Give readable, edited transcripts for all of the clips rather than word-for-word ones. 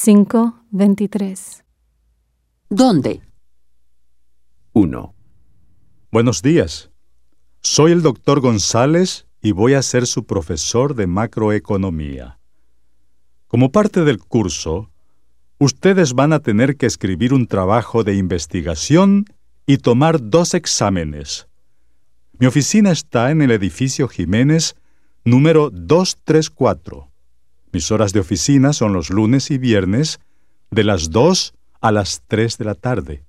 5:23. ¿Dónde? 1. Buenos días. Soy el Dr. González y voy a ser su profesor de macroeconomía. Como parte del curso, ustedes van a tener que escribir un trabajo de investigación y tomar 2 exámenes. Mi oficina está en el edificio Jiménez, número 234. Mis horas de oficina son los lunes y viernes, de las 2 a las 3 de la tarde.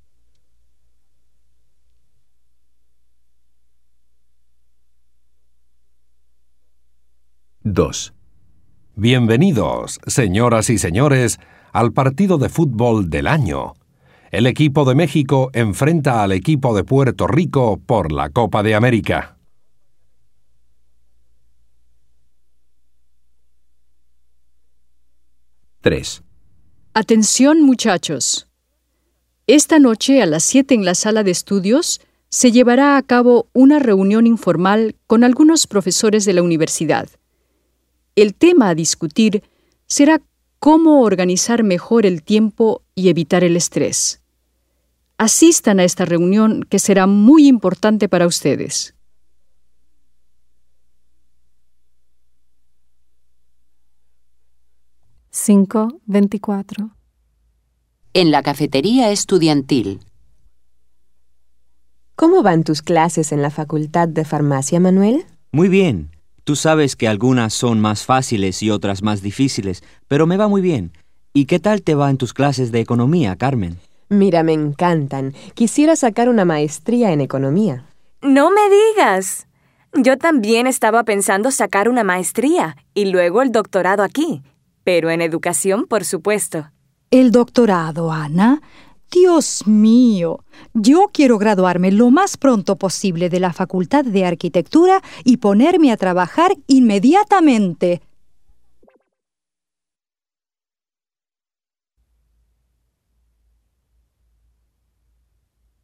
Dos. Bienvenidos, señoras y señores, al partido de fútbol del año. El equipo de México enfrenta al equipo de Puerto Rico por la Copa de América. 3. Atención, muchachos. Esta noche a las 7 en la sala de estudios se llevará a cabo una reunión informal con algunos profesores de la universidad. El tema a discutir será cómo organizar mejor el tiempo y evitar el estrés. Asistan a esta reunión que será muy importante para ustedes. (5:24). En la cafetería estudiantil. ¿Cómo van tus clases en la Facultad de Farmacia, Manuel? Muy bien. Tú sabes que algunas son más fáciles y otras más difíciles, pero me va muy bien. ¿Y qué tal te va en tus clases de economía, Carmen? Mira, me encantan. Quisiera sacar una maestría en economía. ¡No me digas! Yo también estaba pensando sacar una maestría y luego el doctorado aquí, pero en educación, por supuesto. ¿El doctorado, Ana? Dios mío, yo quiero graduarme lo más pronto posible de la Facultad de Arquitectura y ponerme a trabajar inmediatamente.